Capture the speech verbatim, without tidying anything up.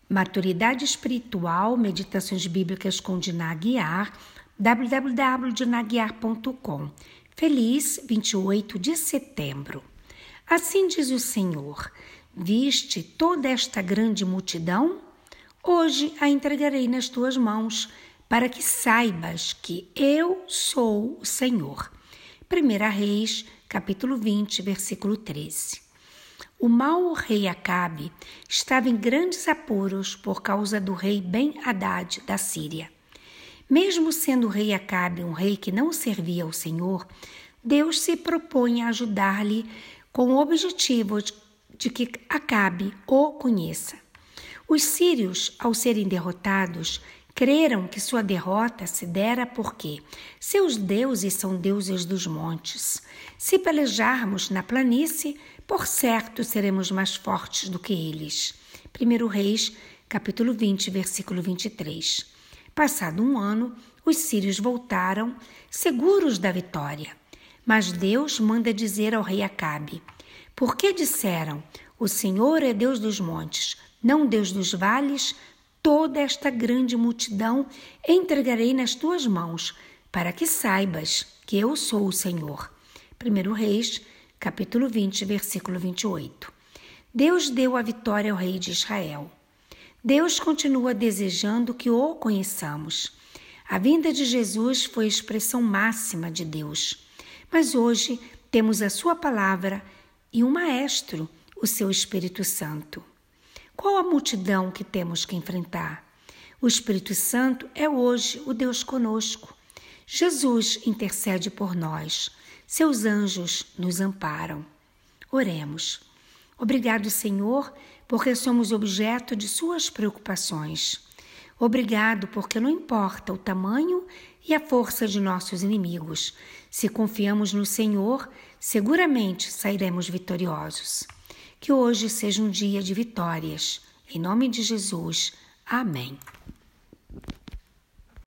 Maturidade Espiritual, Meditações Bíblicas com Diná Aguiar, w w w ponto diná aguiar ponto com. Feliz vinte e oito de setembro. Assim diz o Senhor: viste toda esta grande multidão? Hoje a entregarei nas tuas mãos, para que saibas que eu sou o Senhor. primeira Reis, capítulo vinte, versículo treze. O mau rei Acabe estava em grandes apuros por causa do rei Ben-Hadad da Síria. Mesmo sendo o rei Acabe um rei que não servia ao Senhor, Deus se propõe a ajudar-lhe com o objetivo de que Acabe o conheça. Os sírios, ao serem derrotados, creram que sua derrota se dera porque seus deuses são deuses dos montes. Se pelejarmos na planície, por certo seremos mais fortes do que eles. primeira Reis, capítulo vinte, versículo vinte e três. Passado um ano, os sírios voltaram, seguros da vitória. Mas Deus manda dizer ao rei Acabe: por que disseram, o Senhor é Deus dos montes, não Deus dos vales? Toda esta grande multidão entregarei nas tuas mãos, para que saibas que eu sou o Senhor. primeira Reis, capítulo vinte, versículo vinte e oito. Deus deu a vitória ao rei de Israel. Deus continua desejando que o conheçamos. A vinda de Jesus foi a expressão máxima de Deus. Mas hoje temos a sua palavra e um maestro, o seu Espírito Santo. Qual a multidão que temos que enfrentar? O Espírito Santo é hoje o Deus conosco. Jesus intercede por nós. Seus anjos nos amparam. Oremos. Obrigado, Senhor, porque somos objeto de suas preocupações. Obrigado porque não importa o tamanho e a força de nossos inimigos. Se confiamos no Senhor, seguramente sairemos vitoriosos. Que hoje seja um dia de vitórias. Em nome de Jesus. Amém.